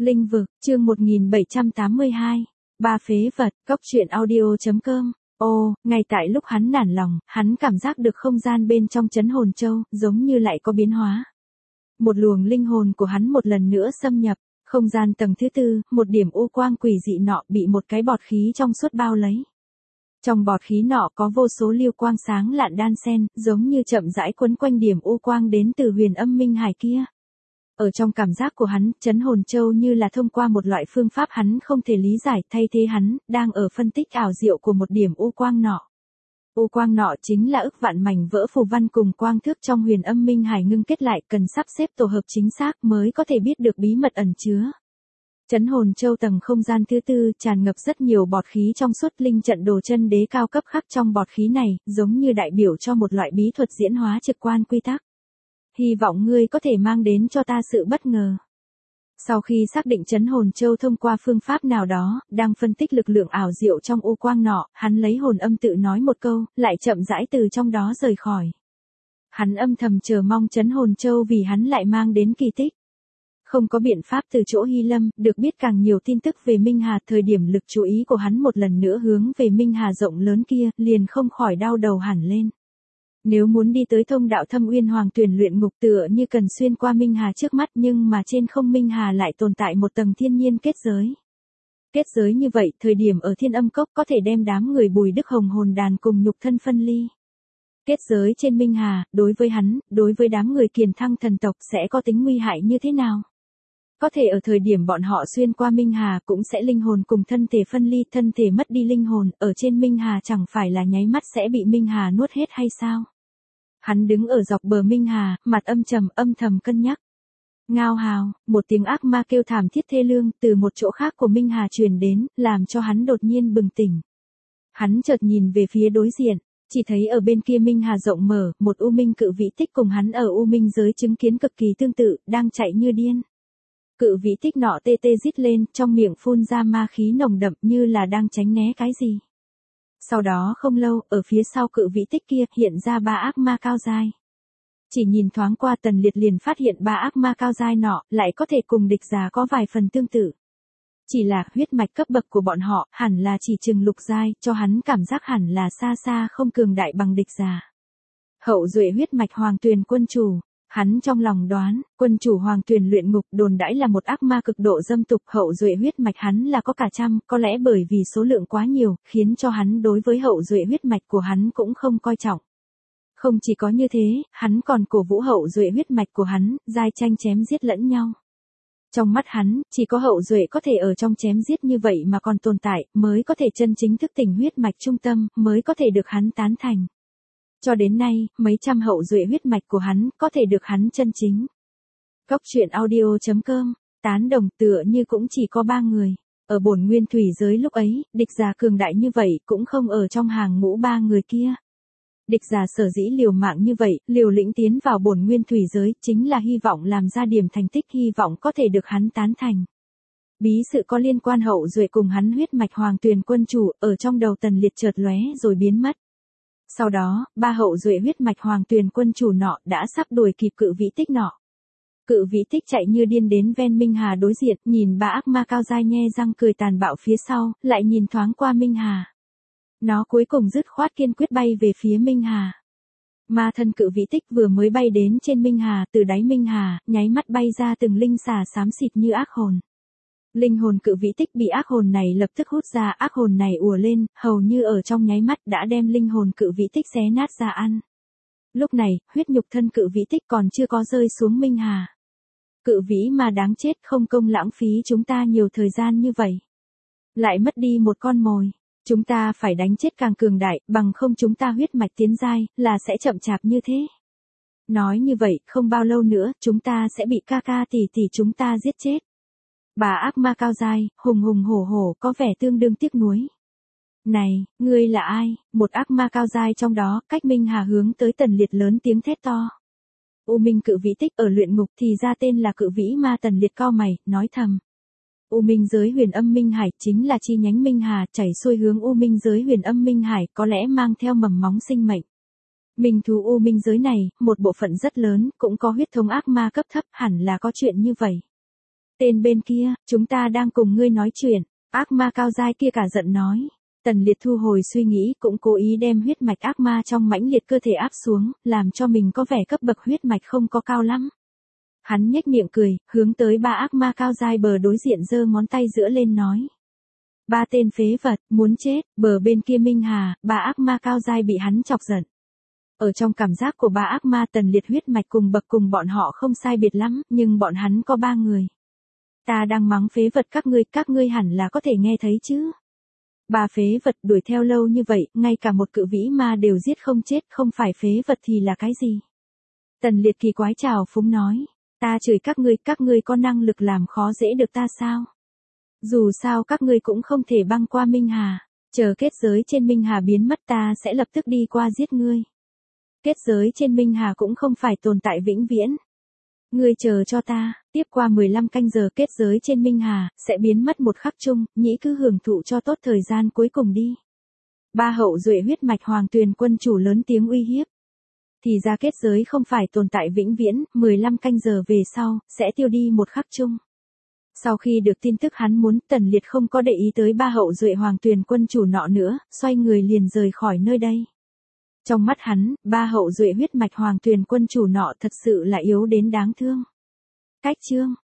Linh vực, chương 1782. Ba phế vật, cóc truyện audio.com. Ngay tại lúc hắn nản lòng, hắn cảm giác được không gian bên trong trấn hồn châu, giống như lại có biến hóa. Một luồng linh hồn của hắn một lần nữa xâm nhập, không gian tầng thứ tư, một điểm u quang quỷ dị nọ bị một cái bọt khí trong suốt bao lấy. Trong bọt khí nọ có vô số liêu quang sáng lạn đan xen, giống như chậm rãi quấn quanh điểm u quang đến từ huyền âm minh hải kia. Ở trong cảm giác của hắn, trấn hồn châu như là thông qua một loại phương pháp hắn không thể lý giải, thay thế hắn, đang ở phân tích ảo diệu của một điểm u quang nọ. U quang nọ chính là ức vạn mảnh vỡ phù văn cùng quang thước trong huyền âm minh hải ngưng kết lại, cần sắp xếp tổ hợp chính xác mới có thể biết được bí mật ẩn chứa. Trấn hồn châu tầng không gian thứ tư tràn ngập rất nhiều bọt khí trong suốt, linh trận đồ chân đế cao cấp khắc trong bọt khí này, giống như đại biểu cho một loại bí thuật diễn hóa trực quan quy tắc. Hy vọng ngươi có thể mang đến cho ta sự bất ngờ. Sau khi xác định trấn hồn châu thông qua phương pháp nào đó, đang phân tích lực lượng ảo diệu trong u quang nọ, hắn lấy hồn âm tự nói một câu, lại chậm rãi từ trong đó rời khỏi. Hắn âm thầm chờ mong trấn hồn châu vì hắn lại mang đến kỳ tích. Không có biện pháp từ chỗ Hy Lâm, được biết càng nhiều tin tức về Minh Hà, thời điểm lực chú ý của hắn một lần nữa hướng về Minh Hà rộng lớn kia, liền không khỏi đau đầu hẳn lên. Nếu muốn đi tới thông đạo Thâm Uyên Hoàng Tuyển luyện ngục tựa như cần xuyên qua Minh Hà trước mắt, nhưng mà trên không Minh Hà lại tồn tại một tầng thiên nhiên kết giới. Kết giới như vậy, thời điểm ở Thiên Âm Cốc có thể đem đám người Bùi Đức Hồng hồn đàn cùng nhục thân phân ly. Kết giới trên Minh Hà, đối với hắn, đối với đám người Kiền Thăng thần tộc sẽ có tính nguy hại như thế nào? Có thể ở thời điểm bọn họ xuyên qua Minh Hà cũng sẽ linh hồn cùng thân thể phân ly, thân thể mất đi linh hồn, ở trên Minh Hà chẳng phải là nháy mắt sẽ bị Minh Hà nuốt hết hay sao? Hắn đứng ở dọc bờ Minh Hà, mặt âm trầm, âm thầm cân nhắc. Ngao hào, một tiếng ác ma kêu thảm thiết thê lương từ một chỗ khác của Minh Hà truyền đến, làm cho hắn đột nhiên bừng tỉnh. Hắn chợt nhìn về phía đối diện, chỉ thấy ở bên kia Minh Hà rộng mở, một U Minh cự vĩ tích cùng hắn ở U Minh giới chứng kiến cực kỳ tương tự, đang chạy như điên. Cự vĩ tích nọ tê tê rít lên, trong miệng phun ra ma khí nồng đậm như là đang tránh né cái gì. Sau đó không lâu, ở phía sau cự vĩ tích kia hiện ra ba ác ma cao giai. Chỉ nhìn thoáng qua Tần Liệt liền phát hiện ba ác ma cao giai nọ lại có thể cùng địch giả có vài phần tương tự. Chỉ là huyết mạch cấp bậc của bọn họ hẳn là chỉ chừng lục giai, cho hắn cảm giác hẳn là xa xa không cường đại bằng địch giả. Hậu duệ huyết mạch Hoàng Tuyền quân chủ. Hắn trong lòng đoán, quân chủ Hoàng Tuyền luyện ngục đồn đãi là một ác ma cực độ dâm tục, hậu duệ huyết mạch hắn là có cả trăm, có lẽ bởi vì số lượng quá nhiều, khiến cho hắn đối với hậu duệ huyết mạch của hắn cũng không coi trọng. Không chỉ có như thế, hắn còn cổ vũ hậu duệ huyết mạch của hắn, giai tranh chém giết lẫn nhau. Trong mắt hắn, chỉ có hậu duệ có thể ở trong chém giết như vậy mà còn tồn tại, mới có thể chân chính thức tỉnh huyết mạch trung tâm, mới có thể được hắn tán thành. Cho đến nay, mấy trăm hậu duệ huyết mạch của hắn có thể được hắn chân chính. Cóc truyện audio.com, tán đồng tựa như cũng chỉ có 3 người. Ở bổn nguyên thủy giới lúc ấy, địch giả cường đại như vậy cũng không ở trong hàng ngũ 3 người kia. Địch giả sở dĩ liều mạng như vậy, liều lĩnh tiến vào bổn nguyên thủy giới, chính là hy vọng làm ra điểm thành tích, hy vọng có thể được hắn tán thành. Bí sự có liên quan hậu duệ cùng hắn huyết mạch Hoàng Tuyền quân chủ, ở trong đầu Tần Liệt chợt lóe rồi biến mất. Sau đó, ba hậu duệ huyết mạch Hoàng Tuyền quân chủ nọ đã sắp đuổi kịp cự vĩ tích nọ. Cự vĩ tích chạy như điên đến ven Minh Hà đối diện, nhìn ba ác ma cao giai nhe răng cười tàn bạo phía sau, lại nhìn thoáng qua Minh Hà. Nó cuối cùng dứt khoát kiên quyết bay về phía Minh Hà. Ma thân cự vĩ tích vừa mới bay đến trên Minh Hà, từ đáy Minh Hà, nháy mắt bay ra từng linh xà xám xịt như ác hồn. Linh hồn cự vĩ tích bị ác hồn này lập tức hút ra, ác hồn này ùa lên, hầu như ở trong nháy mắt đã đem linh hồn cự vĩ tích xé nát ra ăn. Lúc này, huyết nhục thân cự vĩ tích còn chưa có rơi xuống Minh Hà. Cự vĩ mà đáng chết, không công lãng phí chúng ta nhiều thời gian như vậy. Lại mất đi một con mồi. Chúng ta phải đánh chết càng cường đại, bằng không chúng ta huyết mạch tiến giai, là sẽ chậm chạp như thế. Nói như vậy, không bao lâu nữa, chúng ta sẽ bị ca ca tỷ tỷ chúng ta giết chết. Bà ác ma cao giai, hùng hùng hổ hổ, có vẻ tương đương tiếc nuối. Này, ngươi là ai? Một ác ma cao giai trong đó, cách Minh Hà hướng tới Tần Liệt lớn tiếng thét to. U Minh cự vĩ tích ở luyện ngục thì ra tên là cự vĩ ma. Tần Liệt cau mày, nói thầm. U Minh giới huyền âm Minh Hải chính là chi nhánh Minh Hà, chảy xuôi hướng U Minh giới huyền âm Minh Hải, có lẽ mang theo mầm móng sinh mệnh. Minh thú U Minh giới này, một bộ phận rất lớn, cũng có huyết thống ác ma cấp thấp, hẳn là có chuyện như vậy. Tên bên kia, chúng ta đang cùng ngươi nói chuyện. Ác ma cao giai kia cả giận nói. Tần Liệt thu hồi suy nghĩ, cũng cố ý đem huyết mạch ác ma trong mãnh liệt cơ thể áp xuống, làm cho mình có vẻ cấp bậc huyết mạch không có cao lắm. Hắn nhếch miệng cười, hướng tới ba ác ma cao giai bờ đối diện giơ ngón tay giữa lên nói. Ba tên phế vật, muốn chết, bờ bên kia Minh Hà, ba ác ma cao giai bị hắn chọc giận. Ở trong cảm giác của ba ác ma Tần Liệt huyết mạch cùng bậc cùng bọn họ không sai biệt lắm, nhưng bọn hắn có 3 người. Ta đang mắng phế vật các ngươi hẳn là có thể nghe thấy chứ. Ba phế vật đuổi theo lâu như vậy, ngay cả một cự vĩ ma đều giết không chết, không phải phế vật thì là cái gì? Tần Liệt kỳ quái chào phúng nói, ta chửi các ngươi có năng lực làm khó dễ được ta sao? Dù sao các ngươi cũng không thể băng qua Minh Hà, chờ kết giới trên Minh Hà biến mất ta sẽ lập tức đi qua giết ngươi. Kết giới trên Minh Hà cũng không phải tồn tại vĩnh viễn. Ngươi chờ cho ta, tiếp qua 15 canh giờ kết giới trên Minh Hà, sẽ biến mất một khắc chung, nhĩ cứ hưởng thụ cho tốt thời gian cuối cùng đi. Ba hậu duệ huyết mạch Hoàng Tuyền quân chủ lớn tiếng uy hiếp. Thì ra kết giới không phải tồn tại vĩnh viễn, 15 canh giờ về sau, sẽ tiêu đi một khắc chung. Sau khi được tin tức hắn muốn, Tần Liệt không có để ý tới ba hậu duệ Hoàng Tuyền quân chủ nọ nữa, xoay người liền rời khỏi nơi đây. Trong mắt hắn, ba hậu duệ huyết mạch Hoàng Tuyền quân chủ nọ thật sự là yếu đến đáng thương. Cách chương